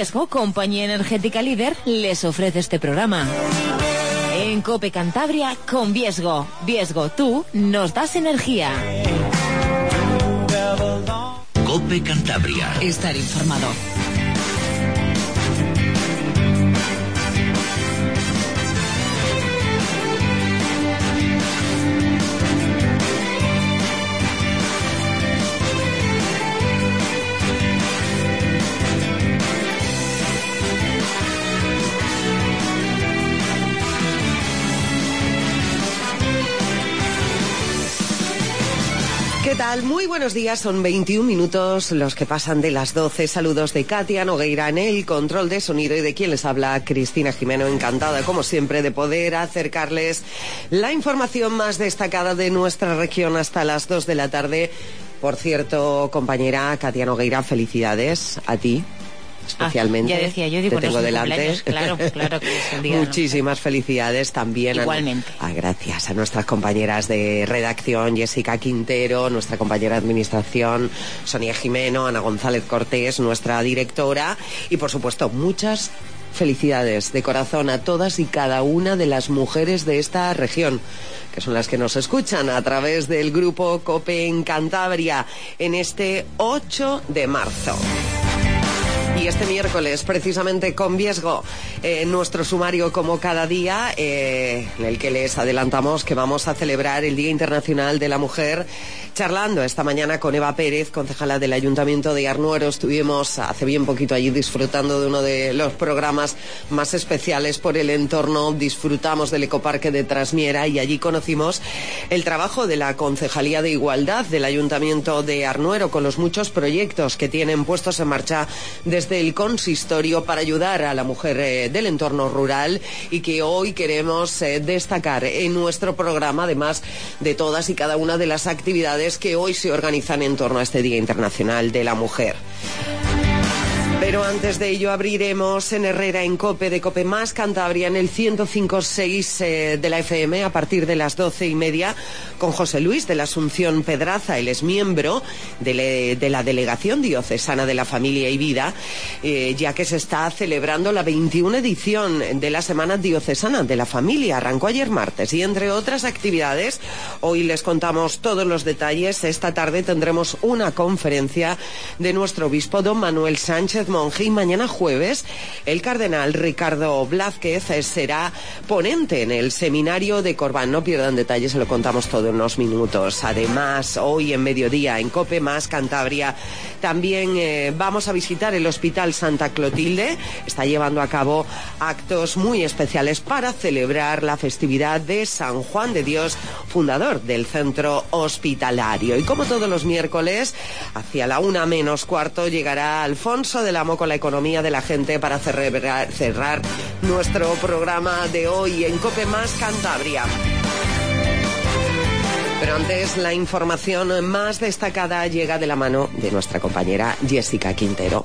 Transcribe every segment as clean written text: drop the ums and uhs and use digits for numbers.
Viesgo, compañía energética líder, les ofrece este programa. En COPE Cantabria con Viesgo. Viesgo, tú nos das energía. COPE Cantabria. Estar informado. ¿Qué tal? Muy buenos días, son 21 minutos los que pasan de las 12. Saludos de Katia Nogueira en el control de sonido y de quien les habla, Cristina Jimeno. Encantada, como siempre, de poder acercarles la información más destacada de nuestra región hasta las 2 de la tarde. Por cierto, compañera Katia Nogueira, felicidades a ti. Especialmente, ya decía yo, digo, te tengo delante. Claro que es el día. Muchísimas felicidades también. Igualmente. Gracias a nuestras compañeras de redacción, Jessica Quintero, nuestra compañera de administración, Sonia Jimeno, Ana González Cortés, nuestra directora, y por supuesto muchas felicidades de corazón a todas y cada una de las mujeres de esta región, que son las que nos escuchan a través del grupo COPE en Cantabria en este 8 de marzo. Y este miércoles, precisamente con Viesgo, nuestro sumario como cada día, en el que les adelantamos que vamos a celebrar el Día Internacional de la Mujer, charlando esta mañana con Eva Pérez, concejala del Ayuntamiento de Arnuero. Estuvimos hace bien poquito allí disfrutando de uno de los programas más especiales por el entorno. Disfrutamos del ecoparque de Trasmiera y allí conocimos el trabajo de la Concejalía de Igualdad del Ayuntamiento de Arnuero, con los muchos proyectos que tienen puestos en marcha desde el consistorio para ayudar a la mujer del entorno rural, y que hoy queremos destacar en nuestro programa, además de todas y cada una de las actividades que hoy se organizan en torno a este Día Internacional de la Mujer. Pero antes de ello abriremos en Herrera en COPE de COPE Más Cantabria en el 105.6 de la FM a partir de las 12:30 con José Luis de la Asunción Pedraza. Él es miembro de la Delegación Diocesana de la Familia y Vida, ya que se está celebrando la 21 edición de la Semana Diocesana de la Familia. Arrancó ayer martes y entre otras actividades, hoy les contamos todos los detalles. Esta tarde tendremos una conferencia de nuestro obispo don Manuel Sánchez Monje, y mañana jueves el cardenal Ricardo Blázquez será ponente en el seminario de Corbán. No pierdan detalles, se lo contamos todo en unos minutos. Además, hoy en mediodía en COPE Más Cantabria también vamos a visitar el Hospital Santa Clotilde. Está llevando a cabo actos muy especiales para celebrar la festividad de San Juan de Dios, fundador del centro hospitalario. Y como todos los miércoles, hacia la 1:45 llegará Alfonso de la Mo con la economía de la gente para cerrar nuestro programa de hoy en COPE Más Cantabria. Pero antes, la información más destacada llega de la mano de nuestra compañera Jessica Quintero.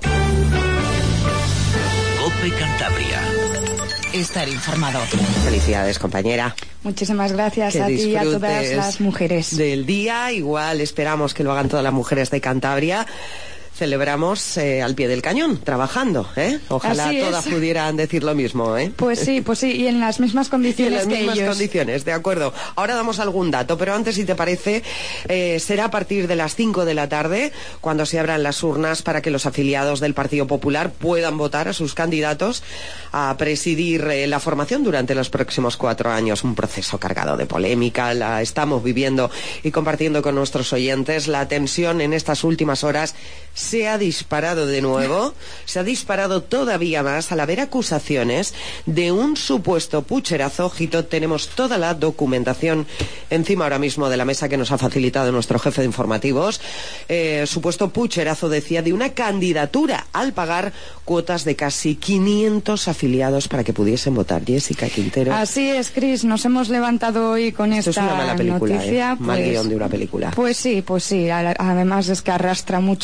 COPE Cantabria. Estar informado. Felicidades, compañera. Muchísimas gracias a ti y a todas las mujeres del día. Igual esperamos que lo hagan todas las mujeres de Cantabria. Celebramos al pie del cañón, trabajando, ¿eh? Ojalá todas pudieran decir lo mismo, ¿eh? Pues sí, y en las mismas condiciones que ellos. En las mismas condiciones, de acuerdo. Ahora damos algún dato, pero antes, si te parece, será a partir de las 5 de la tarde cuando se abran las urnas para que los afiliados del Partido Popular puedan votar a sus candidatos a presidir la formación durante los próximos 4 años. Un proceso cargado de polémica, la estamos viviendo y compartiendo con nuestros oyentes. La tensión en estas últimas horas se ha disparado de nuevo, se ha disparado todavía más al haber acusaciones de un supuesto pucherazo. Ojito, tenemos toda la documentación encima ahora mismo de la mesa que nos ha facilitado nuestro jefe de informativos. Supuesto pucherazo, decía, de una candidatura al pagar cuotas de casi 500 afiliados para que pudiesen votar. Jessica Quintero. Así es, Cris, nos hemos levantado hoy con esta es una mala película, noticia. Mal guión de una película. Pues sí, además es que arrastra mucho, ¿no?,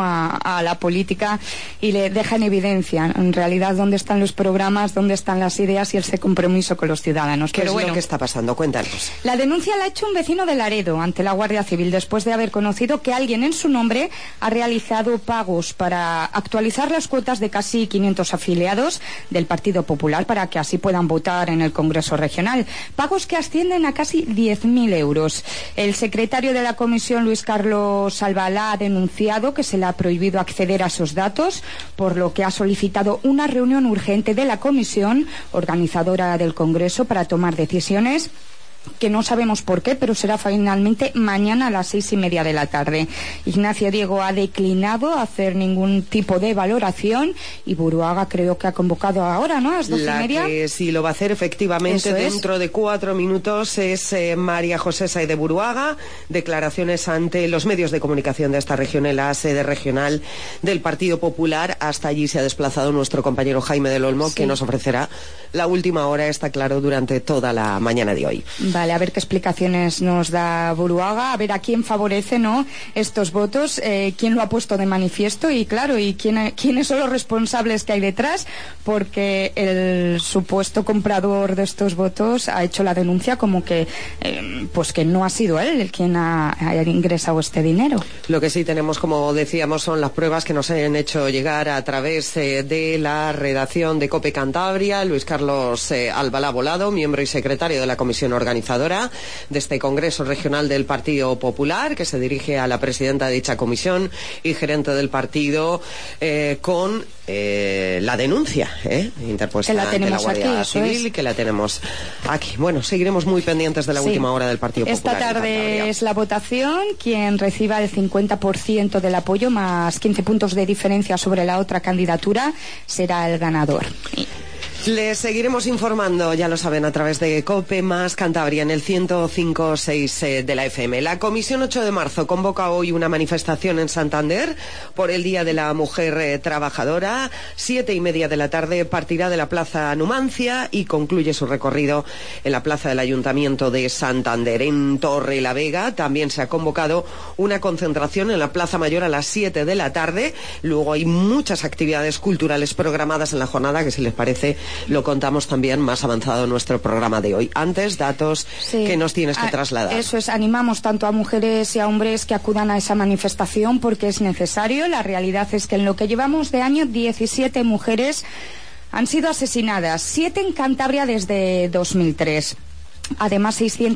a la política y le deja en evidencia, en realidad, dónde están los programas, dónde están las ideas y ese compromiso con los ciudadanos. ¿Qué es lo que está pasando? Cuéntanos. La denuncia la ha hecho un vecino de Laredo ante la Guardia Civil después de haber conocido que alguien en su nombre ha realizado pagos para actualizar las cuotas de casi 500 afiliados del Partido Popular para que así puedan votar en el Congreso Regional. Pagos que ascienden a casi 10.000 euros. El secretario de la comisión, Luis Carlos Albalá, ha denunciado que se le ha prohibido acceder a esos datos, por lo que ha solicitado una reunión urgente de la comisión organizadora del Congreso para tomar decisiones, que no sabemos por qué, pero será finalmente mañana a las 6:30 de la tarde. Ignacio Diego ha declinado hacer ningún tipo de valoración y Buruaga creo que ha convocado ahora, ¿no? A las 12:30. La que sí lo va a hacer efectivamente dentro de 4 minutos es María José Saez de Buruaga. Declaraciones ante los medios de comunicación de esta región en la sede regional del Partido Popular. Hasta allí se ha desplazado nuestro compañero Jaime del Olmo, que nos ofrecerá la última hora, está claro, durante toda la mañana de hoy. Vale, a ver qué explicaciones nos da Buruaga, a ver a quién favorece, ¿no?, estos votos, quién lo ha puesto de manifiesto y, claro, y quiénes son los responsables que hay detrás, porque el supuesto comprador de estos votos ha hecho la denuncia como que pues que no ha sido él el quien ha ingresado este dinero. Lo que sí tenemos, como decíamos, son las pruebas que nos han hecho llegar a través de la redacción de COPE Cantabria. Luis Carlos Albalá Volado, miembro y secretario de la comisión organizadora de este Congreso Regional del Partido Popular, que se dirige a la presidenta de dicha comisión y gerente del partido, con la denuncia interpuesta ante la Guardia Civil, que la tenemos aquí. Bueno, seguiremos muy pendientes de la última hora del Partido Popular. Esta tarde es la votación. Quien reciba el 50% del apoyo más 15 puntos de diferencia sobre la otra candidatura será el ganador. Les seguiremos informando, ya lo saben, a través de COPE más Cantabria en el 105.6 de la FM. La Comisión 8 de marzo convoca hoy una manifestación en Santander por el Día de la Mujer Trabajadora. 7:30 de la tarde partirá de la Plaza Numancia y concluye su recorrido en la Plaza del Ayuntamiento de Santander. En Torrelavega también se ha convocado una concentración en la Plaza Mayor a las 7 de la tarde. Luego hay muchas actividades culturales programadas en la jornada, que si les parece lo contamos también más avanzado en nuestro programa de hoy. Antes, datos que nos tienes que trasladar. Eso es, animamos tanto a mujeres y a hombres que acudan a esa manifestación porque es necesario. La realidad es que en lo que llevamos de año, 17 mujeres han sido asesinadas, 7 en Cantabria desde 2003. Además,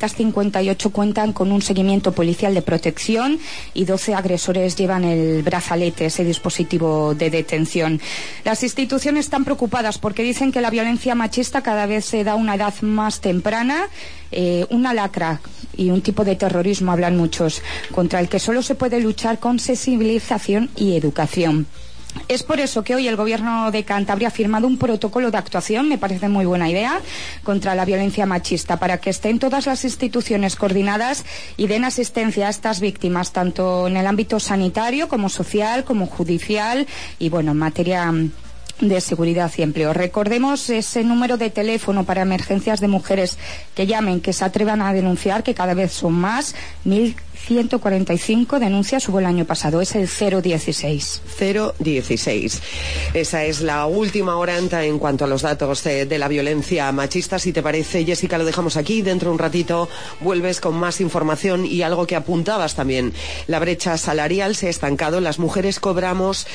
658 cuentan con un seguimiento policial de protección y 12 agresores llevan el brazalete, ese dispositivo de detención. Las instituciones están preocupadas porque dicen que la violencia machista cada vez se da a una edad más temprana, una lacra y un tipo de terrorismo, hablan muchos, contra el que solo se puede luchar con sensibilización y educación. Es por eso que hoy el Gobierno de Cantabria ha firmado un protocolo de actuación, me parece muy buena idea, contra la violencia machista, para que estén todas las instituciones coordinadas y den asistencia a estas víctimas, tanto en el ámbito sanitario como social, como judicial y, bueno, en materia de seguridad y empleo. Recordemos ese número de teléfono para emergencias de mujeres que llamen, que se atrevan a denunciar, que cada vez son más, 1.145 denuncias hubo el año pasado, es el 016. 016. Esa es la última hora en cuanto a los datos de la violencia machista. Si te parece, Jessica, lo dejamos aquí. Dentro de un ratito vuelves con más información y algo que apuntabas también. La brecha salarial se ha estancado. Las mujeres cobramos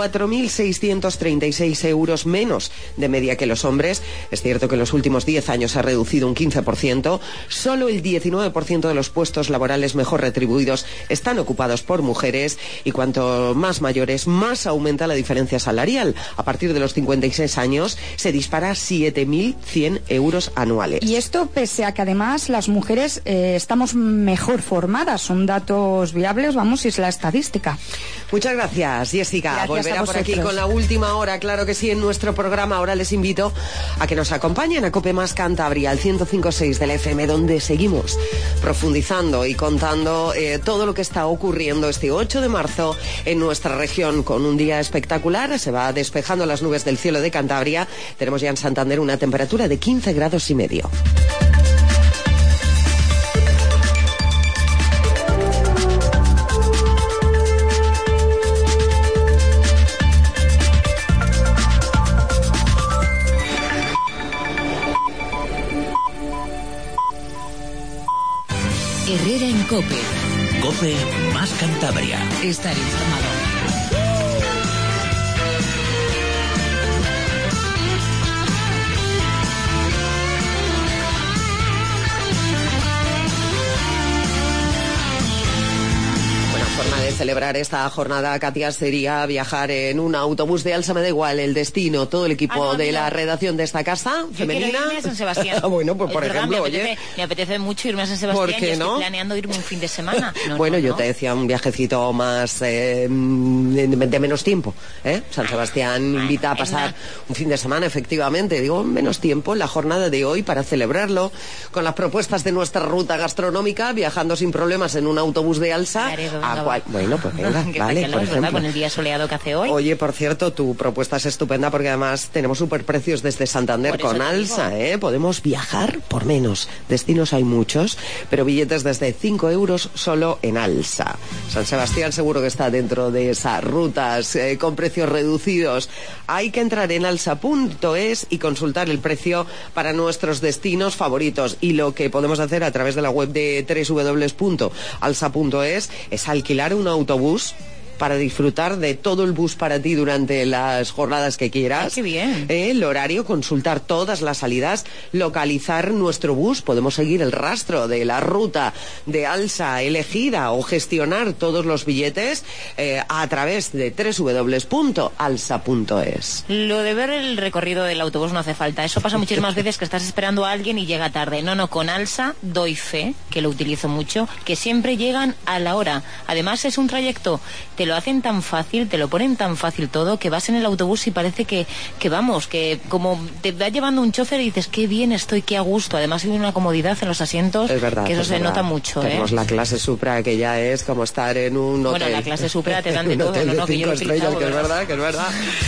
4.636 euros menos de media que los hombres. Es cierto que en los últimos 10 años se ha reducido un 15%. Solo el 19% de los puestos laborales mejor retribuidos están ocupados por mujeres y cuanto más mayores, más aumenta la diferencia salarial. A partir de los 56 años se dispara a 7.100 euros anuales. Y esto pese a que además las mujeres estamos mejor formadas. Son datos viables, vamos, y es la estadística. Muchas gracias, Jessica. Gracias. Volverá por aquí con la última hora, claro que sí, en nuestro programa. Ahora les invito a que nos acompañen a COPE más Cantabria, al 105.6 del FM, donde seguimos profundizando y contando todo lo que está ocurriendo este 8 de marzo en nuestra región, con un día espectacular. Se va despejando las nubes del cielo de Cantabria. Tenemos ya en Santander una temperatura de 15,5 grados. COPE. COPE más Cantabria. Estar informado. Forma de celebrar esta jornada, Katia, sería viajar en un autobús de Alsa. Me da igual el destino, todo el equipo de la redacción de esta casa femenina. Quiero irme a San Sebastián. Bueno, pues por ejemplo, me apetece mucho irme a San Sebastián. ¿Por qué no? Estoy planeando irme un fin de semana. Yo te decía un viajecito más de menos tiempo. San Sebastián invita a pasar un fin de semana, efectivamente. Digo, menos tiempo, la jornada de hoy para celebrarlo con las propuestas de nuestra ruta gastronómica, viajando sin problemas en un autobús de Alsa. Bueno, pues venga, vale, por ejemplo. Con el día soleado que hace hoy. Oye, por cierto, tu propuesta es estupenda porque además tenemos superprecios desde Santander con Alsa, Podemos viajar por menos. Destinos hay muchos, pero billetes desde 5 euros solo en Alsa. San Sebastián seguro que está dentro de esas rutas con precios reducidos. Hay que entrar en alsa.es y consultar el precio para nuestros destinos favoritos. Y lo que podemos hacer a través de la web de www.alsa.es es alquilar un autobús para disfrutar de todo el bus para ti durante las jornadas que quieras. ¡Qué bien! El horario, consultar todas las salidas, localizar nuestro bus. Podemos seguir el rastro de la ruta de Alsa elegida o gestionar todos los billetes a través de www.alsa.es. Lo de ver el recorrido del autobús no hace falta. Eso pasa muchísimas veces, que estás esperando a alguien y llega tarde. No, con Alsa doy fe, que lo utilizo mucho, que siempre llegan a la hora. Además es un trayecto, te lo hacen tan fácil, te lo ponen tan fácil todo, que vas en el autobús y parece que vamos, que como te va llevando un chofer y dices, qué bien estoy, qué a gusto. Además hay una comodidad en los asientos, es verdad, que eso se nota mucho. Tenemos la clase Supra, que ya es como estar en un hotel. Bueno, la clase Supra te dan de todo, que yo lo he utilizado, que es verdad.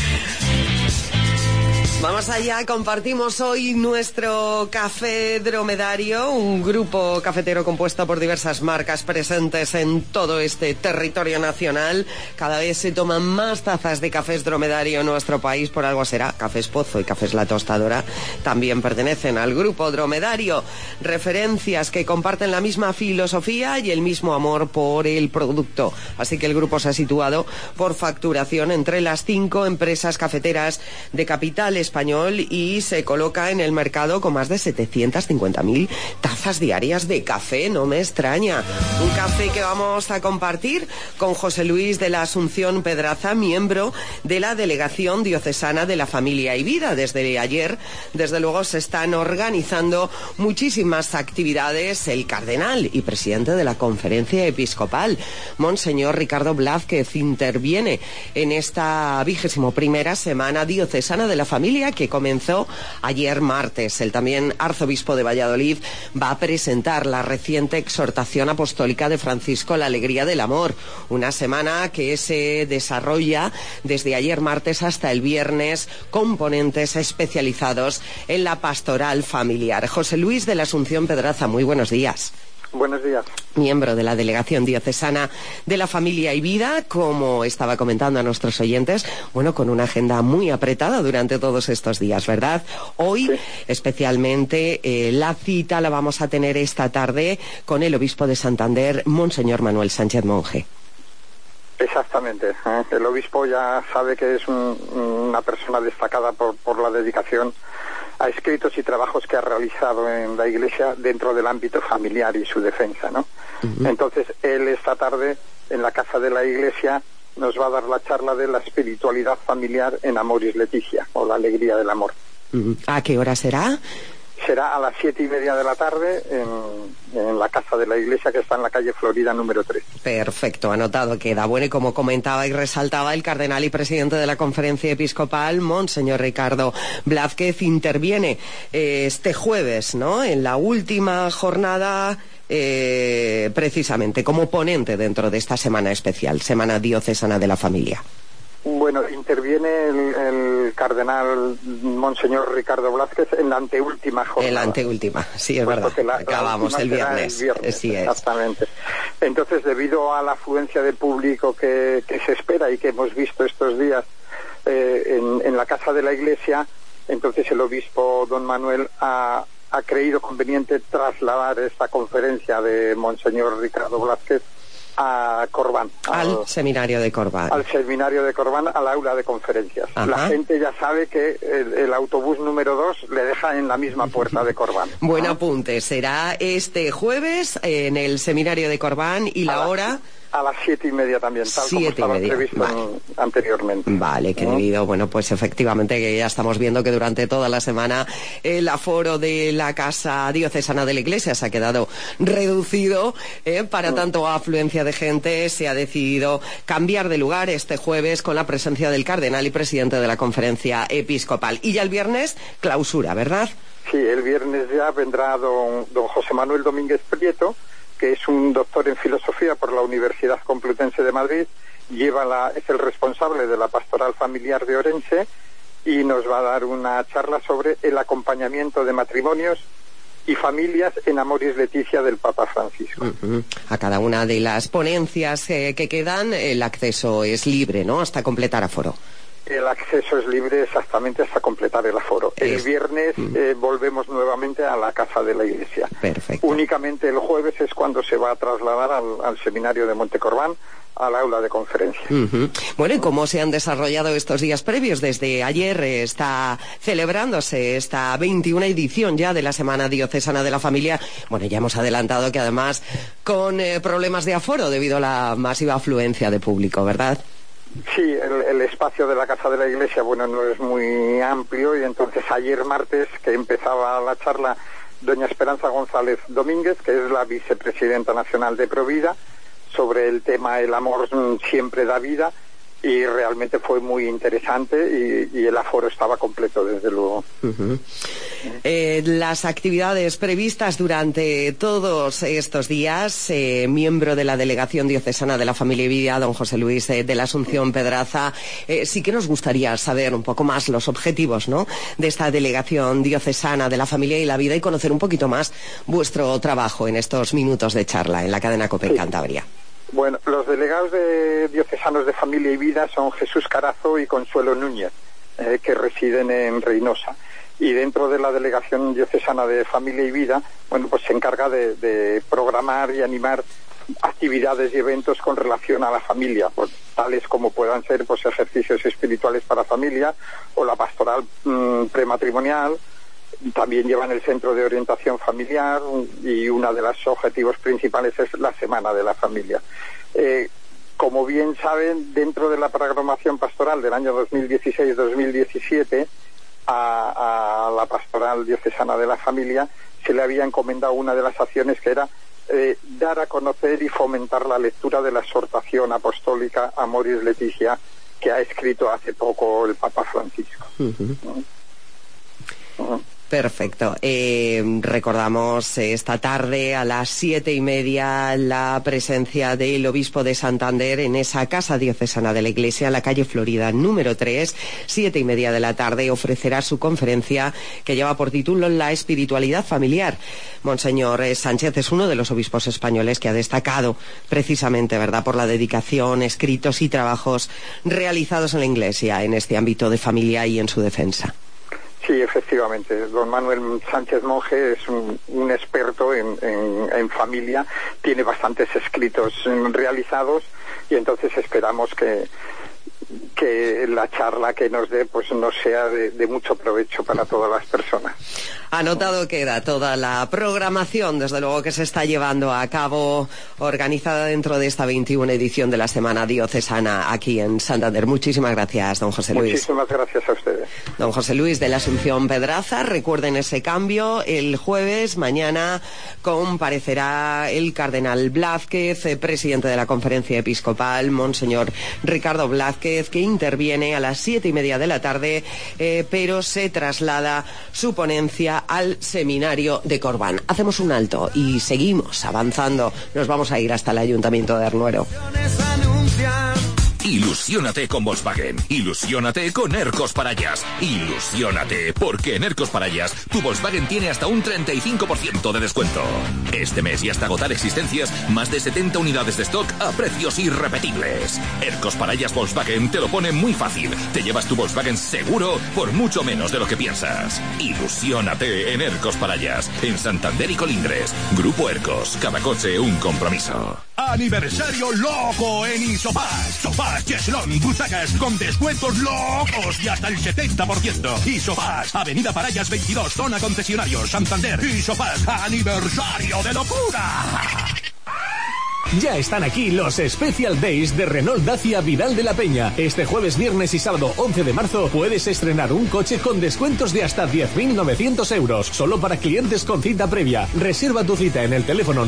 Vamos allá, compartimos hoy nuestro Café Dromedario, un grupo cafetero compuesto por diversas marcas presentes en todo este territorio nacional. Cada vez se toman más tazas de Cafés Dromedario en nuestro país, por algo será. Cafés Pozo y Cafés La Tostadora también pertenecen al grupo Dromedario. Referencias que comparten la misma filosofía y el mismo amor por el producto. Así que el grupo se ha situado por facturación entre las 5 empresas cafeteras de capital español y se coloca en el mercado con más de 750.000 tazas diarias de café. No me extraña. Un café que vamos a compartir con José Luis de la Asunción Pedraza, miembro de la Delegación Diocesana de la Familia y Vida. Desde ayer, desde luego, se están organizando muchísimas actividades. El cardenal y presidente de la Conferencia Episcopal, Monseñor Ricardo Blázquez, interviene en esta 21ª Semana Diocesana de la Familia, que comenzó ayer martes. El también arzobispo de Valladolid va a presentar la reciente exhortación apostólica de Francisco, la alegría del amor, una semana que se desarrolla desde ayer martes hasta el viernes con ponentes especializados en la pastoral familiar. José Luis de la Asunción Pedraza, muy buenos días. Buenos días. Miembro de la Delegación Diocesana de la Familia y Vida, como estaba comentando a nuestros oyentes, bueno, con una agenda muy apretada durante todos estos días, ¿verdad? Hoy, sí, especialmente, la cita la vamos a tener esta tarde con el obispo de Santander, Monseñor Manuel Sánchez Monje. Exactamente. El obispo ya sabe que es una persona destacada por la dedicación a escritos y trabajos que ha realizado en la Iglesia dentro del ámbito familiar y su defensa, ¿no? Uh-huh. Entonces, él esta tarde, en la Casa de la Iglesia, nos va a dar la charla de la espiritualidad familiar en Amoris Laetitia, o la alegría del amor. Uh-huh. ¿A qué hora será? Será a las 7:30 de la tarde en la Casa de la Iglesia, que está en la calle Florida número 3. Perfecto, anotado queda. Bueno, y como comentaba y resaltaba el cardenal y presidente de la Conferencia Episcopal, Monseñor Ricardo Blázquez, interviene este jueves, ¿no?, en la última jornada, precisamente como ponente dentro de esta semana especial, Semana Diocesana de la Familia. Bueno, interviene el cardenal Monseñor Ricardo Blázquez en la anteúltima jornada. En la anteúltima, sí, es verdad. Acabamos el viernes. Sí, es. Exactamente. Entonces, debido a la afluencia de público que se espera y que hemos visto estos días en la Casa de la Iglesia, entonces el obispo don Manuel ha ha creído conveniente trasladar esta conferencia de Monseñor Ricardo Blázquez a Corbán. Al seminario de Corbán. Al seminario de Corbán, al aula de conferencias. Ajá. La gente ya sabe que el autobús número 2 le deja en la misma puerta de Corbán. Buen apunte. Será este jueves en el seminario de Corbán y la hora... A las 7:30 también, tal como estaba previsto anteriormente. Vale, querido. Bueno, pues efectivamente que ya estamos viendo que durante toda la semana el aforo de la Casa Diocesana de la Iglesia se ha quedado reducido para tanto afluencia de gente. Se ha decidido cambiar de lugar este jueves con la presencia del cardenal y presidente de la Conferencia Episcopal. Y ya el viernes, clausura, ¿verdad? Sí, el viernes ya vendrá don José Manuel Domínguez Prieto, que es un doctor en filosofía por la Universidad Complutense de Madrid, es el responsable de la pastoral familiar de Orense y nos va a dar una charla sobre el acompañamiento de matrimonios y familias en Amoris Laetitia del Papa Francisco. A cada una de las ponencias que quedan, el acceso es libre, ¿no?, hasta completar aforo. El acceso es libre exactamente hasta completar el aforo. El viernes volvemos nuevamente a la Casa de la Iglesia. Perfecto. Únicamente el jueves es cuando se va a trasladar al seminario de Montecorbán, al aula de conferencias. Bueno, ¿y cómo se han desarrollado estos días previos? Desde ayer está celebrándose esta 21 edición ya de la Semana Diocesana de la Familia. Bueno, ya hemos adelantado que además con problemas de aforo debido a la masiva afluencia de público, ¿verdad? Sí, el espacio de la Casa de la Iglesia, bueno, no es muy amplio y entonces ayer martes, que empezaba la charla, doña Esperanza González Domínguez, que es la vicepresidenta nacional de Provida, sobre el tema el amor siempre da vida, y realmente fue muy interesante y el aforo estaba completo, desde luego. Las actividades previstas durante todos estos días, miembro de la Delegación Diocesana de la Familia y Vida, don José Luis de la Asunción Pedraza, sí que nos gustaría saber un poco más los objetivos, ¿no?, de esta Delegación Diocesana de la Familia y la Vida y conocer un poquito más vuestro trabajo en estos minutos de charla en la cadena COPE en Cantabria. Bueno, los delegados diocesanos de Familia y Vida son Jesús Carazo y Consuelo Núñez, que residen en Reynosa. Y dentro de la Delegación Diocesana de Familia y Vida, bueno, pues se encarga de programar y animar actividades y eventos con relación a la familia, pues, tales como puedan ser pues ejercicios espirituales para familia o la pastoral prematrimonial. También llevan el Centro de Orientación Familiar y uno de los objetivos principales es la Semana de la Familia. Como bien saben, dentro de la programación pastoral del año 2016-2017, a la Pastoral Diocesana de la Familia se le había encomendado una de las acciones que era dar a conocer y fomentar la lectura de la exhortación apostólica Amoris Laetitia, que ha escrito hace poco el Papa Francisco. Perfecto. Recordamos esta tarde a las 7:30 la presencia del obispo de Santander en esa Casa Diocesana de la Iglesia, en la calle Florida número 3, 7:30 de la tarde, ofrecerá su conferencia que lleva por título La espiritualidad familiar. Monseñor Sánchez es uno de los obispos españoles que ha destacado precisamente, ¿verdad?, por la dedicación, escritos y trabajos realizados en la Iglesia en este ámbito de familia y en su defensa. Sí, efectivamente. Don Manuel Sánchez Monje es un experto en familia, tiene bastantes escritos realizados y entonces esperamos que la charla que nos dé pues nos sea de mucho provecho para todas las personas. Anotado queda toda la programación, desde luego, que se está llevando a cabo, organizada dentro de esta 21 edición de la Semana Diocesana aquí en Santander. Muchísimas gracias, don José Luis. Muchísimas gracias a ustedes. Don José Luis de la Asunción Pedraza, recuerden ese cambio. El jueves, mañana, comparecerá el cardenal Blázquez, presidente de la Conferencia Episcopal, Monseñor Ricardo Blázquez, que interviene a las 7:30 de la tarde, pero se traslada su ponencia al seminario de Corbán. Hacemos un alto y seguimos avanzando. Nos vamos a ir hasta el Ayuntamiento de Arnuero. Ilusiónate con Volkswagen. Ilusiónate con Ercos Parayas. Ilusiónate, porque en Ercos Parayas tu Volkswagen tiene hasta un 35% de descuento. Este mes y hasta agotar existencias, más de 70 unidades de stock a precios irrepetibles. Ercos Parayas Volkswagen te lo pone muy fácil. Te llevas tu Volkswagen seguro por mucho menos de lo que piensas. Ilusiónate en Ercos Parayas, en Santander y Colindres. Grupo Ercos, cada coche un compromiso. Aniversario loco en Isofás. Sofás, cheslón, butacas con descuentos locos y hasta el 70%. Isofás, Avenida Parayas 22, zona concesionario, Santander. Isofás, aniversario de locura. Ya están aquí los Special Days de Renault Dacia Vidal de la Peña. Este jueves, viernes y sábado 11 de marzo puedes estrenar un coche con descuentos de hasta 10.900 euros. Solo para clientes con cita previa. Reserva tu cita en el teléfono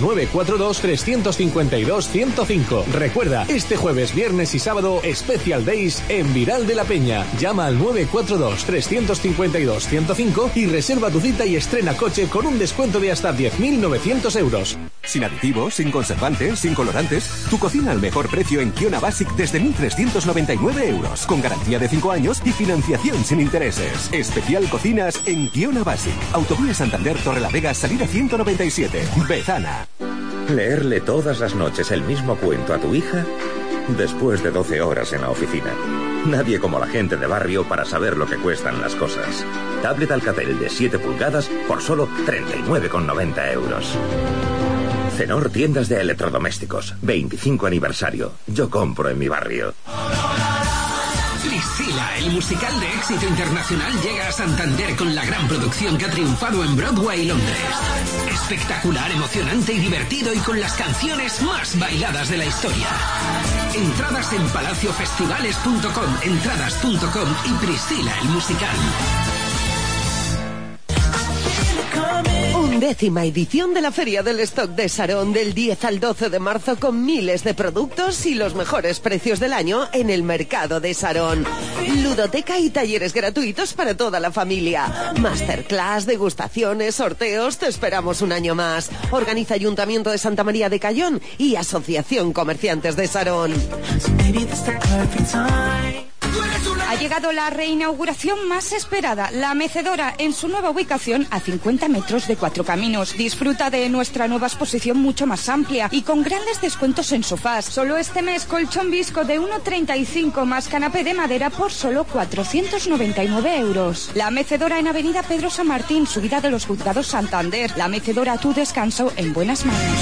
942-352-105. Recuerda, este jueves, viernes y sábado, Special Days en Vidal de la Peña. Llama al 942-352-105 y reserva tu cita y estrena coche con un descuento de hasta 10.900 euros. Sin aditivos, sin conservantes, sin colorantes, tu cocina al mejor precio en Kiona Basic desde 1.399 euros, con garantía de 5 años y financiación sin intereses. Especial Cocinas en Kiona Basic. Autovía Santander Torrelavega, salida 197, Bezana. Leerle todas las noches el mismo cuento a tu hija después de 12 horas en la oficina. Nadie como la gente de barrio para saber lo que cuestan las cosas. Tablet Alcatel de 7 pulgadas por solo 39,90 euros. Cenor Tiendas de Electrodomésticos. 25 aniversario. Yo compro en mi barrio. Priscilla, el musical de éxito internacional, llega a Santander con la gran producción que ha triunfado en Broadway y Londres. Espectacular, emocionante y divertido, y con las canciones más bailadas de la historia. Entradas en palaciofestivales.com, entradas.com y Priscilla, el musical. 11ª edición de la Feria del Stock de Sarón, del 10 al 12 de marzo, con miles de productos y los mejores precios del año en el mercado de Sarón. Ludoteca y talleres gratuitos para toda la familia. Masterclass, degustaciones, sorteos. Te esperamos un año más. Organiza Ayuntamiento de Santa María de Cayón y Asociación Comerciantes de Sarón. Ha llegado la reinauguración más esperada, La Mecedora, en su nueva ubicación a 50 metros de Cuatro Caminos. Disfruta de nuestra nueva exposición mucho más amplia y con grandes descuentos en sofás. Solo este mes, colchón Visco de 1,35 más canapé de madera por solo 499 euros. La Mecedora en Avenida Pedro San Martín, subida de los Juzgados Santander. La Mecedora, tu descanso en buenas manos.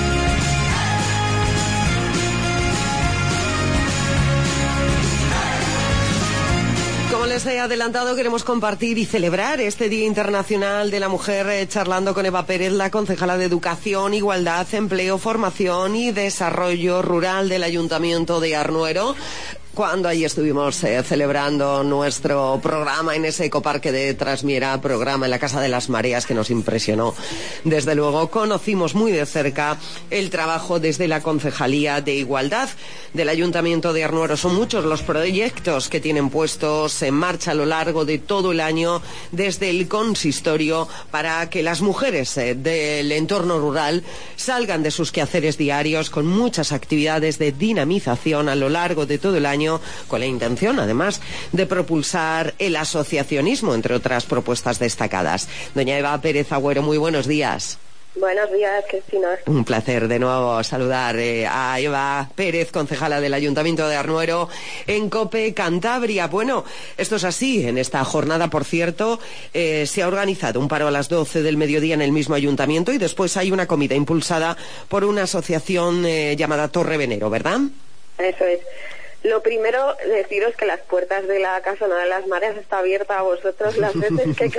Como les he adelantado, queremos compartir y celebrar este Día Internacional de la Mujer charlando con Eva Pérez, la concejala de Educación, Igualdad, Empleo, Formación y Desarrollo Rural del Ayuntamiento de Arnuero. Cuando ahí estuvimos celebrando nuestro programa en ese ecoparque de Trasmiera, programa en la Casa de las Mareas que nos impresionó. Desde luego, conocimos muy de cerca el trabajo desde la Concejalía de Igualdad del Ayuntamiento de Arnuero. Son muchos los proyectos que tienen puestos en marcha a lo largo de todo el año desde el consistorio para que las mujeres del entorno rural salgan de sus quehaceres diarios con muchas actividades de dinamización a lo largo de todo el año, con la intención, además, de propulsar el asociacionismo, entre otras propuestas destacadas. Doña Eva Pérez Agüero, muy buenos días. Buenos días, Cristina. Un placer de nuevo saludar a Eva Pérez, concejala del Ayuntamiento de Arnuero, en COPE Cantabria. Bueno, esto es así. En esta jornada, por cierto, se ha organizado un paro a las 12 del mediodía en el mismo ayuntamiento y después hay una comida impulsada por una asociación llamada Torre Venero, ¿verdad? Eso es. Lo primero, deciros que las puertas de la Casa de las Mareas está abierta a vosotros las veces que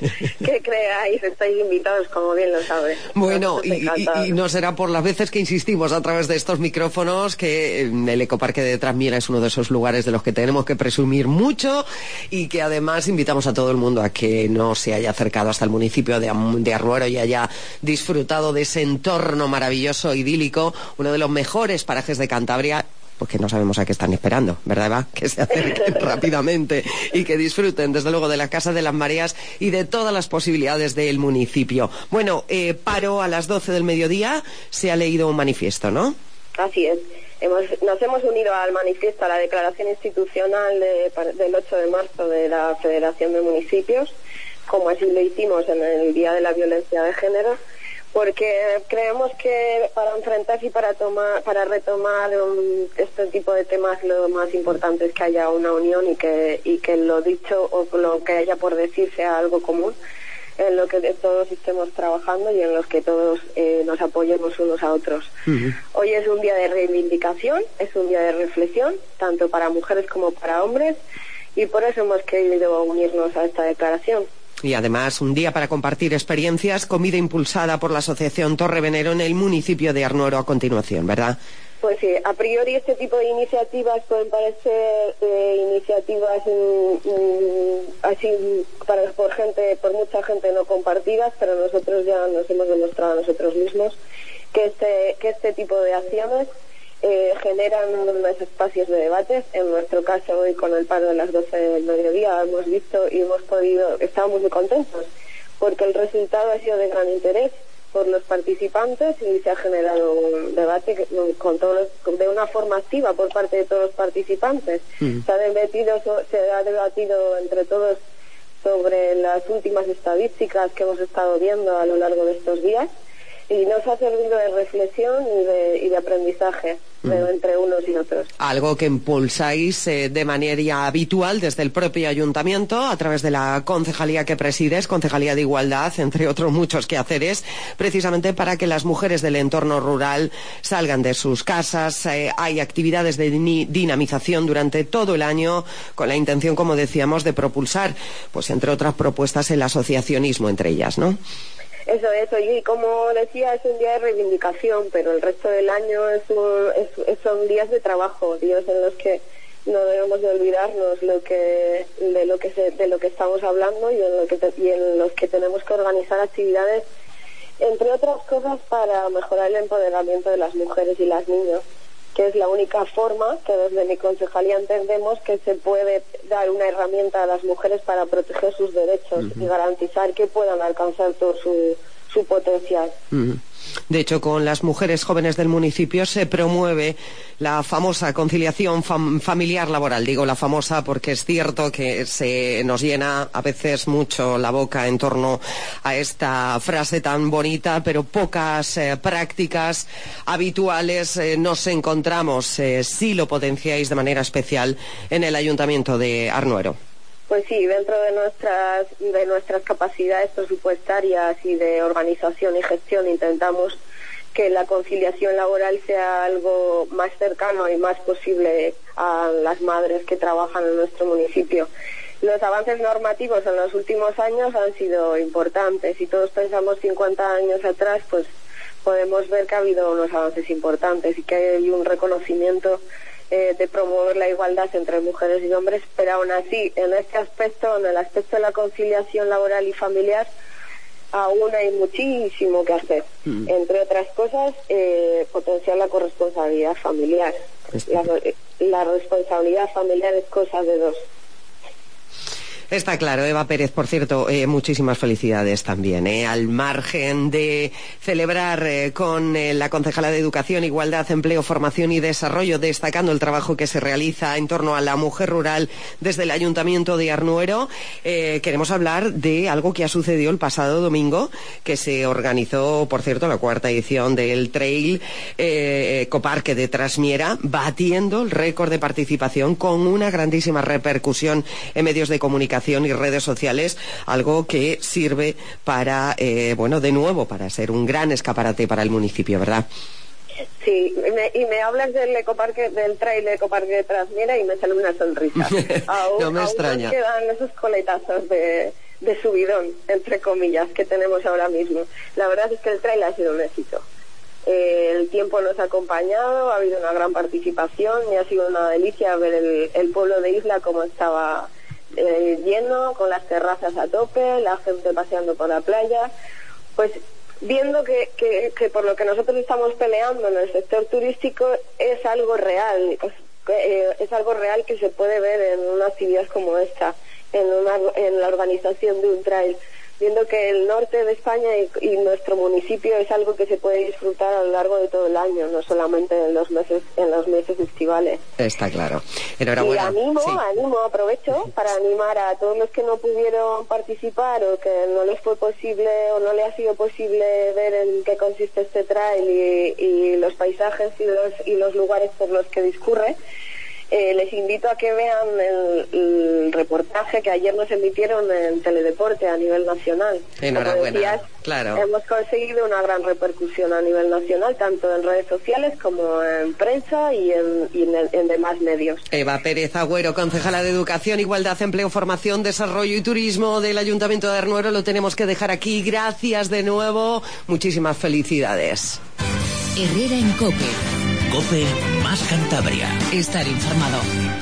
creáis. Estáis invitados, como bien lo sabes. Bueno, y no será por las veces que insistimos a través de estos micrófonos que el ecoparque de Trasmiera es uno de esos lugares de los que tenemos que presumir mucho y que además invitamos a todo el mundo a que no se haya acercado hasta el municipio de Arnuero y haya disfrutado de ese entorno maravilloso, idílico, uno de los mejores parajes de Cantabria. Porque no sabemos a qué están esperando, ¿verdad, Eva? Que se acerquen rápidamente y que disfruten, desde luego, de la Casa de las Mareas y de todas las posibilidades del municipio. Bueno, paro a las 12 del mediodía, se ha leído un manifiesto, ¿no? Así es. nos hemos unido al manifiesto, a la declaración institucional del 8 de marzo de la Federación de Municipios, como así lo hicimos en el Día de la Violencia de Género, porque creemos que para enfrentarse y para retomar este tipo de temas, lo más importante es que haya una unión y que lo dicho o lo que haya por decir sea algo común, en lo que todos estemos trabajando y en los que todos nos apoyemos unos a otros. Hoy es un día de reivindicación, es un día de reflexión, tanto para mujeres como para hombres, y por eso hemos querido unirnos a esta declaración. Y además un día para compartir experiencias, comida impulsada por la Asociación Torre Venero en el municipio de Arnuero a continuación, ¿verdad? Pues sí, a priori este tipo de iniciativas pueden parecer iniciativas así por mucha gente no compartidas, pero nosotros ya nos hemos demostrado a nosotros mismos que este tipo de acciones generan unos espacios de debate. En nuestro caso, hoy con el paro de las 12 del mediodía hemos visto y estábamos muy contentos porque el resultado ha sido de gran interés por los participantes y se ha generado un debate de una forma activa por parte de todos los participantes. Se ha debatido entre todos sobre las últimas estadísticas que hemos estado viendo a lo largo de estos días, y nos ha servido de reflexión y de aprendizaje entre unos y otros. Algo que impulsáis de manera habitual desde el propio ayuntamiento a través de la concejalía que presides, Concejalía de Igualdad, entre otros muchos quehaceres, precisamente para que las mujeres del entorno rural salgan de sus casas. Hay actividades de dinamización durante todo el año con la intención, como decíamos, de propulsar, pues entre otras propuestas, el asociacionismo entre ellas, ¿no? Eso, y como decía, es un día de reivindicación, pero el resto del año son días de trabajo, días en los que no debemos de olvidarnos de lo que estamos hablando y en los que tenemos que organizar actividades, entre otras cosas, para mejorar el empoderamiento de las mujeres y las niñas, que es la única forma que desde mi concejalía entendemos que se puede dar una herramienta a las mujeres para proteger sus derechos y garantizar que puedan alcanzar todo su potencial. De hecho, con las mujeres jóvenes del municipio se promueve la famosa conciliación familiar laboral. Digo la famosa porque es cierto que se nos llena a veces mucho la boca en torno a esta frase tan bonita, pero pocas prácticas habituales nos encontramos. Sí lo potenciáis de manera especial en el Ayuntamiento de Arnuero. Pues sí, dentro de nuestras capacidades presupuestarias y de organización y gestión intentamos que la conciliación laboral sea algo más cercano y más posible a las madres que trabajan en nuestro municipio. Los avances normativos en los últimos años han sido importantes. Si todos pensamos 50 años atrás, pues podemos ver que ha habido unos avances importantes y que hay un reconocimiento de promover la igualdad entre mujeres y hombres, pero aún así, en el aspecto de la conciliación laboral y familiar, aún hay muchísimo que hacer. Entre otras cosas, potenciar la corresponsabilidad familiar. La responsabilidad familiar es cosa de dos. Está claro, Eva Pérez, por cierto, muchísimas felicidades también, al margen de celebrar con la concejala de Educación, Igualdad, Empleo, Formación y Desarrollo, destacando el trabajo que se realiza en torno a la mujer rural desde el Ayuntamiento de Arnuero. Queremos hablar de algo que ha sucedido el pasado domingo, que se organizó, por cierto, la 4ª edición del Trail Ecoparque de Trasmiera, batiendo el récord de participación con una grandísima repercusión en medios de comunicación y redes sociales, algo que sirve para, de nuevo, para ser un gran escaparate para el municipio, ¿verdad? Sí, y me hablas del Trail Ecoparque de Trasmiera y me sale una sonrisa. No me extraña. Aún quedan esos coletazos de subidón, entre comillas, que tenemos ahora mismo. La verdad es que el trail ha sido un éxito. El tiempo nos ha acompañado, ha habido una gran participación y ha sido una delicia ver el pueblo de Isla como estaba lleno, con las terrazas a tope, la gente paseando por la playa, pues viendo que por lo que nosotros estamos peleando en el sector turístico es algo real, es algo real que se puede ver en una actividad como esta, en la organización de un trail. viendo que el norte de España y nuestro municipio es algo que se puede disfrutar a lo largo de todo el año, no solamente en los meses estivales. Está claro. Enhorabuena. Y aprovecho para animar a todos los que no pudieron participar o que no les fue posible o no le ha sido posible ver en qué consiste este trail y los paisajes y los lugares por los que discurre. Les invito a que vean el reportaje que ayer nos emitieron en Teledeporte a nivel nacional. Enhorabuena. Como decías, claro. Hemos conseguido una gran repercusión a nivel nacional, tanto en redes sociales como en prensa y en demás medios. Eva Pérez Agüero, concejala de Educación, Igualdad, Empleo, Formación, Desarrollo y Turismo del Ayuntamiento de Arnuero. Lo tenemos que dejar aquí. Gracias de nuevo. Muchísimas felicidades. Herrera en COPE. COPE más Cantabria. Estar informado.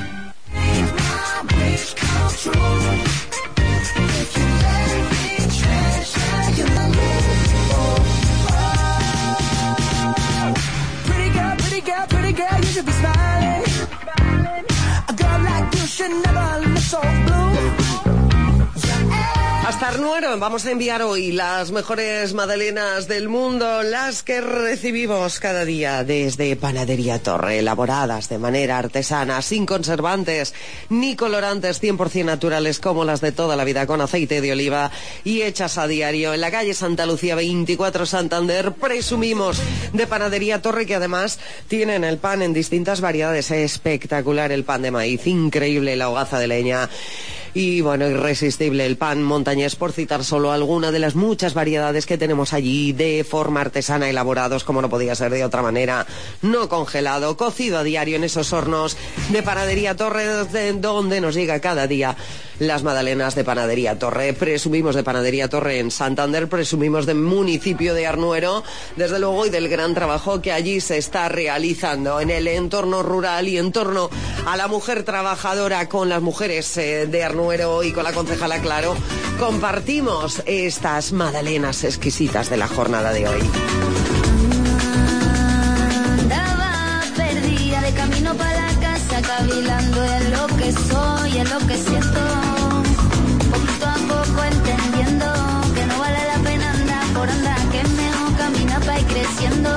Pretty girl, you should be smiling. A girl like you should never look so blue. Hasta Arnuero vamos a enviar hoy las mejores magdalenas del mundo, las que recibimos cada día desde Panadería Torre, elaboradas de manera artesana, sin conservantes ni colorantes, 100% naturales como las de toda la vida, con aceite de oliva y hechas a diario. En la calle Santa Lucía 24 Santander presumimos de Panadería Torre, que además tienen el pan en distintas variedades. Espectacular el pan de maíz, increíble la hogaza de leña. Y bueno, irresistible el pan montañés, por citar solo alguna de las muchas variedades que tenemos allí, de forma artesana, elaborados como no podía ser de otra manera, no congelado, cocido a diario en esos hornos de Panadería Torre, donde nos llega cada día las magdalenas de Panadería Torre. Presumimos de Panadería Torre en Santander, presumimos del municipio de Arnuero, desde luego, y del gran trabajo que allí se está realizando en el entorno rural y en torno a la mujer trabajadora, con las mujeres de Arnuero y con la concejala, claro. Compartimos estas magdalenas exquisitas de la jornada de hoy. Andaba perdida de camino para la casa, cavilando en lo que soy, en lo que siento. Poquito a poco entendiendo que no vale la pena andar por andar, que es mejor caminar para ir creciendo.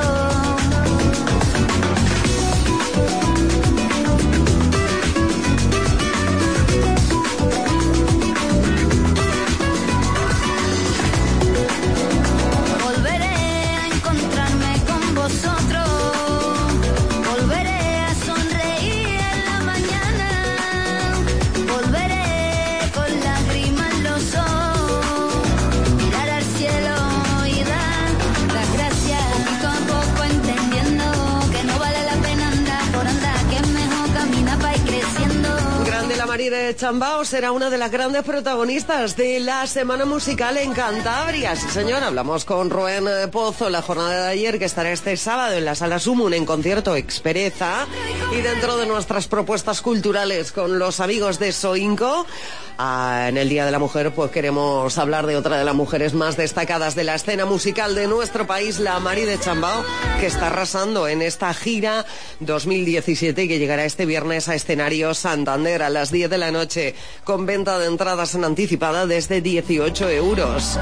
Maride Chambao será una de las grandes protagonistas de la Semana Musical en Cantabria. Sí, señor, hablamos con Rubén Pozo la jornada de ayer, que estará este sábado en la Sala Sumun en concierto Expereza, y dentro de nuestras propuestas culturales con los amigos de Soinco, en el Día de la Mujer, pues queremos hablar de otra de las mujeres más destacadas de la escena musical de nuestro país, la Maride Chambao, que está arrasando en esta gira 2017 y que llegará este viernes a Escenario Santander a las 10 de la noche, con venta de entradas en anticipada desde 18 euros.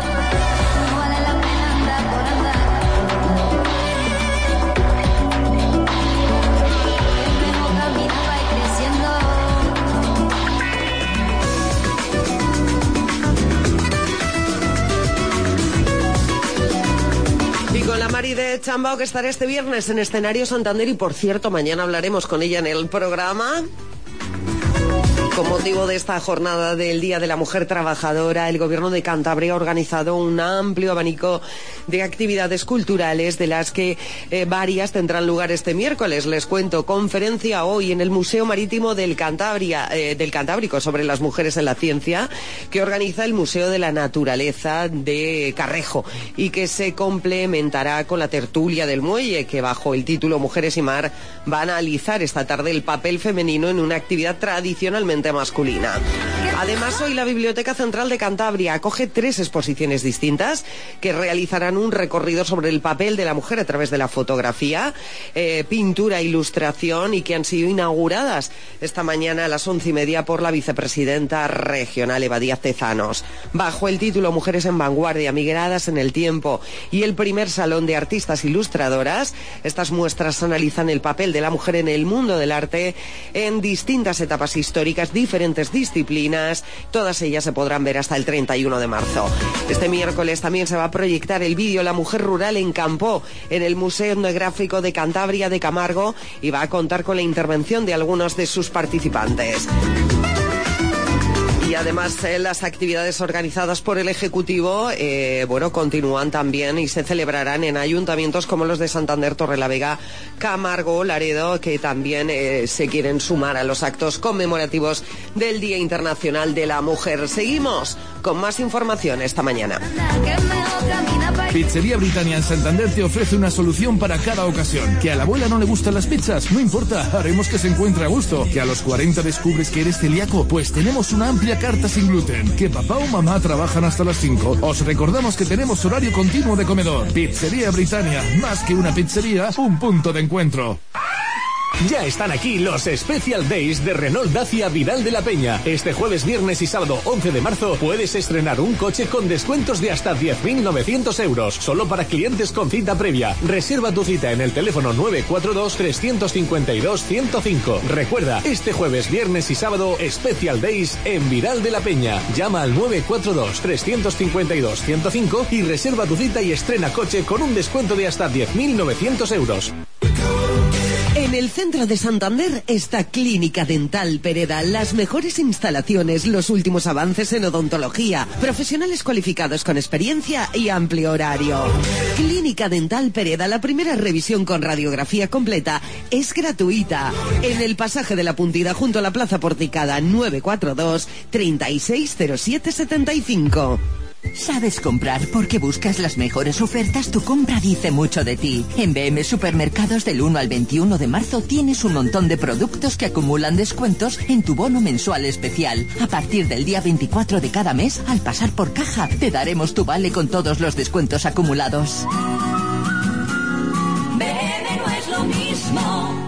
Maride Chambao, que estará este viernes en Escenario Santander, y por cierto, mañana hablaremos con ella en el programa. Con motivo de esta jornada del Día de la Mujer Trabajadora, el Gobierno de Cantabria ha organizado un amplio abanico de actividades culturales, de las que varias tendrán lugar este miércoles. Les cuento: conferencia hoy en el Museo Marítimo del Cantábrico sobre las mujeres en la ciencia, que organiza el Museo de la Naturaleza de Carrejo, y que se complementará con la tertulia del Muelle, que bajo el título Mujeres y Mar va a analizar esta tarde el papel femenino en una actividad tradicionalmente masculina. Además, hoy la Biblioteca Central de Cantabria acoge 3 exposiciones distintas que realizarán un recorrido sobre el papel de la mujer a través de la fotografía, pintura e ilustración, y que han sido inauguradas esta mañana a las 11:30 por la vicepresidenta regional Eva Díaz Tezanos. Bajo el título Mujeres en Vanguardia, migradas en el tiempo y el primer salón de artistas ilustradoras, estas muestras analizan el papel de la mujer en el mundo del arte en distintas etapas históricas, diferentes disciplinas. Todas ellas se podrán ver hasta el 31 de marzo. Este miércoles también se va a proyectar el vídeo La Mujer Rural en Campo en el Museo Etnográfico de Cantabria de Camargo, y va a contar con la intervención de algunos de sus participantes. Y además las actividades organizadas por el Ejecutivo continúan también y se celebrarán en ayuntamientos como los de Santander, Torrelavega, Camargo, Laredo, que también se quieren sumar a los actos conmemorativos del Día Internacional de la Mujer. Seguimos con más información esta mañana. Pizzería Britannia en Santander te ofrece una solución para cada ocasión. ¿Que a la abuela no le gustan las pizzas? No importa, haremos que se encuentre a gusto. ¿Que a los 40 descubres que eres celíaco? Pues tenemos una amplia carta sin gluten. ¿Que papá o mamá trabajan hasta las 5? Os recordamos que tenemos horario continuo de comedor. Pizzería Britannia, más que una pizzería, un punto de encuentro. Ya están aquí los Special Days de Renault Dacia Vidal de la Peña. Este jueves, viernes y sábado 11 de marzo puedes estrenar un coche con descuentos de hasta 10.900 euros, solo para clientes con cita previa. Reserva tu cita en el teléfono 942-352-105. Recuerda, este jueves, viernes y sábado, Special Days en Vidal de la Peña. Llama al 942-352-105 y reserva tu cita y estrena coche con un descuento de hasta 10.900 euros. En el centro de Santander está Clínica Dental Pereda. Las mejores instalaciones, los últimos avances en odontología, profesionales cualificados con experiencia y amplio horario. Clínica Dental Pereda, la primera revisión con radiografía completa, es gratuita. En el pasaje de la Puntida, junto a la Plaza Porticada, 942 360775. ¿Sabes comprar porque buscas las mejores ofertas? Tu compra dice mucho de ti. En BM Supermercados, del 1 al 21 de marzo tienes un montón de productos que acumulan descuentos en tu bono mensual especial. A partir del día 24 de cada mes, al pasar por caja, te daremos tu vale con todos los descuentos acumulados. BM no es lo mismo.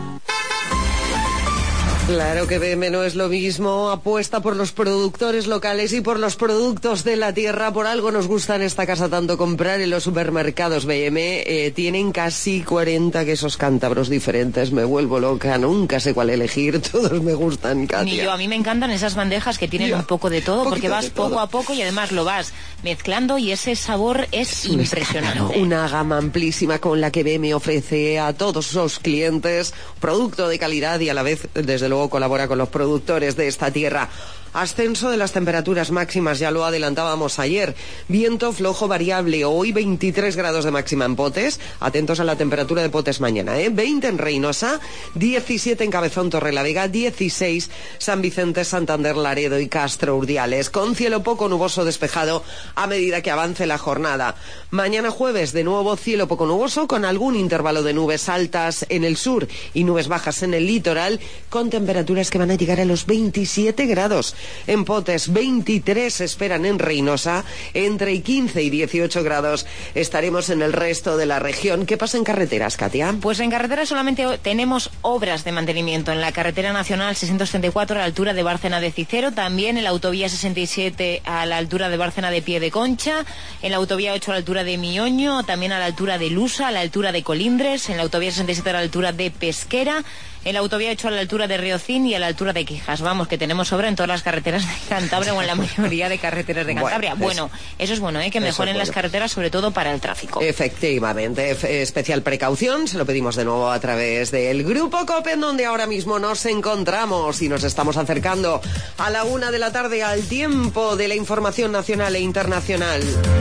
Claro que BM no es lo mismo, apuesta por los productores locales y por los productos de la tierra. Por algo nos gusta en esta casa tanto comprar en los supermercados BM. Tienen casi 40 quesos cántabros diferentes, me vuelvo loca, nunca sé cuál elegir, todos me gustan, Katia. Ni yo, a mí me encantan esas bandejas que tienen un poco de todo, porque vas poco a poco y además lo vas mezclando y ese sabor es impresionante. Una gama amplísima con la que BM ofrece a todos sus clientes producto de calidad y a la vez, desde luego, colabora con los productores de esta tierra. Ascenso de las temperaturas máximas, ya lo adelantábamos ayer. Viento flojo variable, hoy 23 grados de máxima en Potes. Atentos a la temperatura de Potes mañana, 20 en Reynosa, 17 en Cabezón, Torrelavega, 16 San Vicente, Santander, Laredo y Castro Urdiales. Con cielo poco nuboso despejado a medida que avance la jornada. Mañana jueves, de nuevo cielo poco nuboso, con algún intervalo de nubes altas en el sur y nubes bajas en el litoral, con temperaturas que van a llegar a los 27 grados. En Potes, 23 se esperan en Reynosa, entre 15 y 18 grados estaremos en el resto de la región. ¿Qué pasa en carreteras, Katia? Pues en carreteras solamente tenemos obras de mantenimiento en la carretera nacional 634 a la altura de Bárcena de Cicero, también en la autovía 67 a la altura de Bárcena de Pie de Concha, en la autovía 8 a la altura de Mioño, también a la altura de Lusa, a la altura de Colindres, en la autovía 67 a la altura de Pesquera, en la autovía 8 a la altura de Riocín y a la altura de Quijas. Vamos, que tenemos obra en todas las carreteras de Cantabria o en la mayoría de carreteras de Cantabria. Bueno, eso es bueno, que mejoren las carreteras, sobre todo para el tráfico. Efectivamente, especial precaución, se lo pedimos de nuevo a través del Grupo COPE, en donde ahora mismo nos encontramos y nos estamos acercando a la 1 de la tarde, al tiempo de la información nacional e internacional.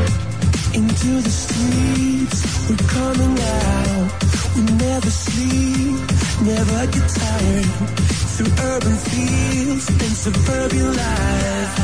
Into the streets, we're coming out, we never sleep, never get tired, through urban fields and suburban life.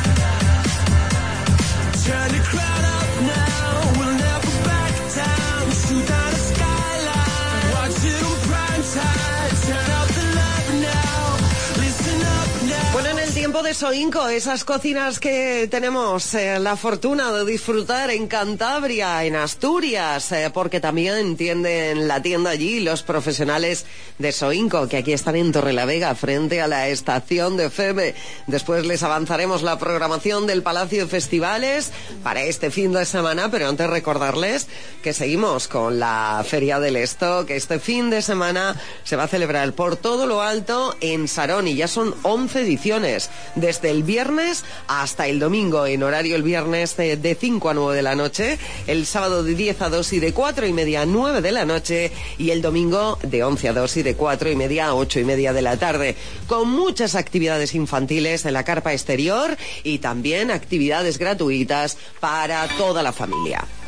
Turn the crowd up now, we'll never back down, shoot down the skyline, watch it on prime time, turn up the love now, listen up now. Bueno, en el tiempo de Soinco, esas cocinas que tenemos la fortuna de disfrutar en Cantabria, en Asturias, porque también tienden la tienda allí los profesionales de Soinco, que aquí están en Torrelavega, frente a la estación de FM. Después les avanzaremos la programación del Palacio de Festivales para este fin de semana, pero antes recordarles que seguimos con la Feria del Stock. Este fin de semana se va a celebrar por todo lo alto en Sarón y ya son 11 ediciones, desde el viernes hasta el domingo, en horario el viernes de 5 a 9 de la noche, el sábado de 10 a 2 y de 4 y media a 9 de la noche, y el domingo de 11 a 2 y de 4 y media a 8 y media de la tarde, con muchas actividades infantiles en la carpa exterior y también actividades gratuitas para toda la familia.